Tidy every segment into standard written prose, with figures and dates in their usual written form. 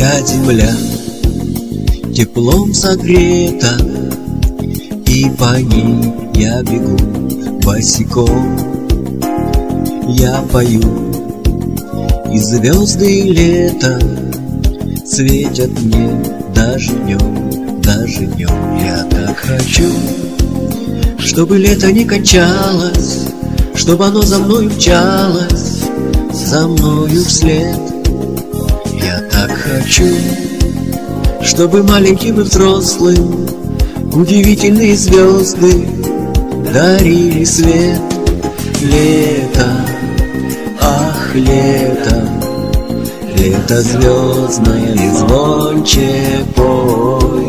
Моя земля теплом согрета, и по ней я бегу босиком. Я пою, и звезды лета светят мне даже днем, даже днем. Я так хочу, чтобы лето не кончалось, чтобы оно за мною мчалось, за мною вслед. Я так хочу, чтобы маленьким и взрослым удивительные звезды дарили свет. Лето, ах, лето, лето звездное и звонче пой.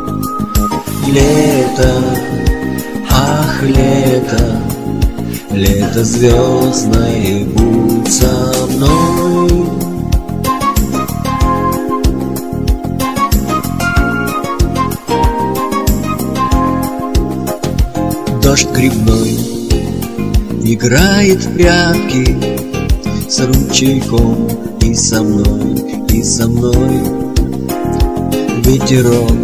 Лето, ах, лето, лето звездное, будь со мной. Дождь грибной играет в прятки с ручейком и со мной, и со мной. Ветерок,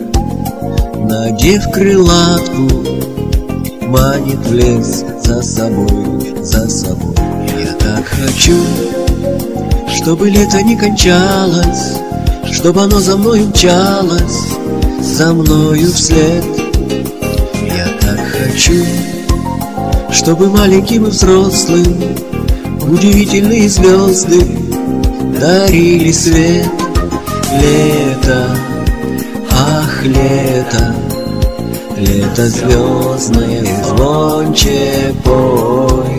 надев крылатку, манит в лес за собой, за собой. Я так хочу, чтобы лето не кончалось, чтобы оно за мною мчалось, за мною вслед. Я так хочу, чтобы маленьким и взрослым удивительные звезды дарили свет. Лето, ах, лето, лето звездное и звонче пой.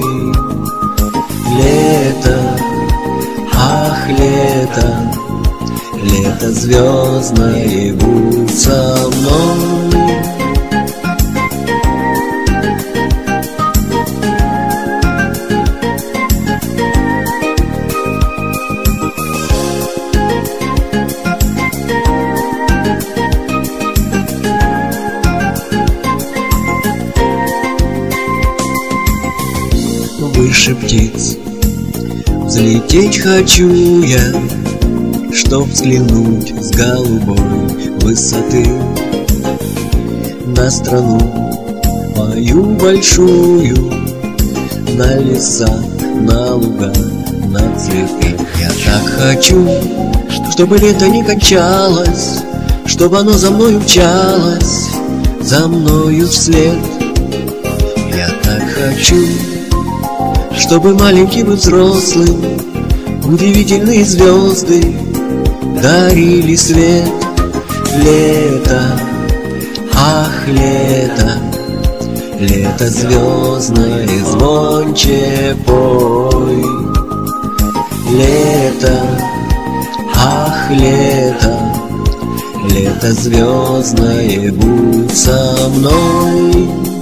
Лето, ах, лето, лето звездное, будь со мной. Выше птиц взлететь хочу я, чтоб взглянуть с голубой высоты на страну мою большую, на леса, на луга, на цветы. Я так хочу, чтобы лето не кончалось, чтобы оно за мною мчалось, за мною вслед. Я так хочу, чтобы маленьким и взрослым удивительные звезды дарили свет. Лето, ах, лето, лето звездное и звонче пой. Лето, ах, лето, лето звездное, будь со мной.